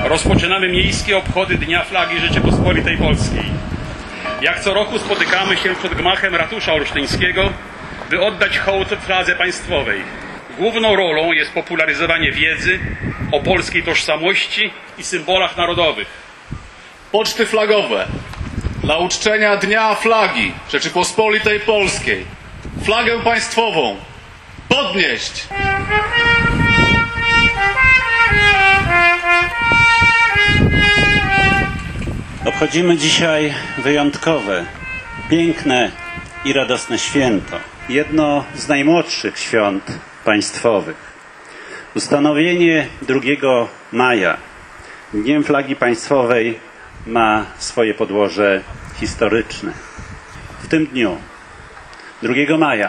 rozpoczynamy miejskie obchody Dnia Flagi Rzeczypospolitej Polskiej. Jak co roku spotykamy się przed gmachem ratusza olsztyńskiego, by oddać hołd fladze państwowej. Główną rolą jest popularyzowanie wiedzy o polskiej tożsamości i symbolach narodowych. Poczty flagowe dla uczczenia Dnia Flagi Rzeczypospolitej Polskiej. Flagę państwową podnieść! Obchodzimy dzisiaj wyjątkowe, piękne i radosne święto. Jedno z najmłodszych świąt państwowych. Ustanowienie 2 maja Dniem Flagi Państwowej ma swoje podłoże historyczne. W tym dniu, 2 maja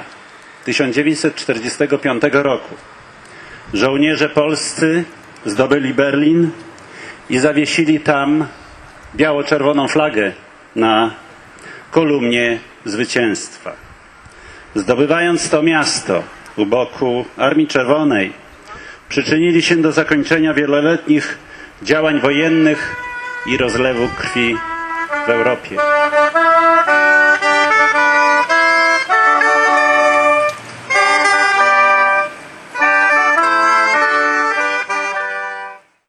1945 roku, żołnierze polscy zdobyli Berlin i zawiesili tam biało-czerwoną flagę na kolumnie zwycięstwa. Zdobywając to miasto u boku Armii Czerwonej, przyczynili się do zakończenia wieloletnich działań wojennych i rozlewu krwi w Europie.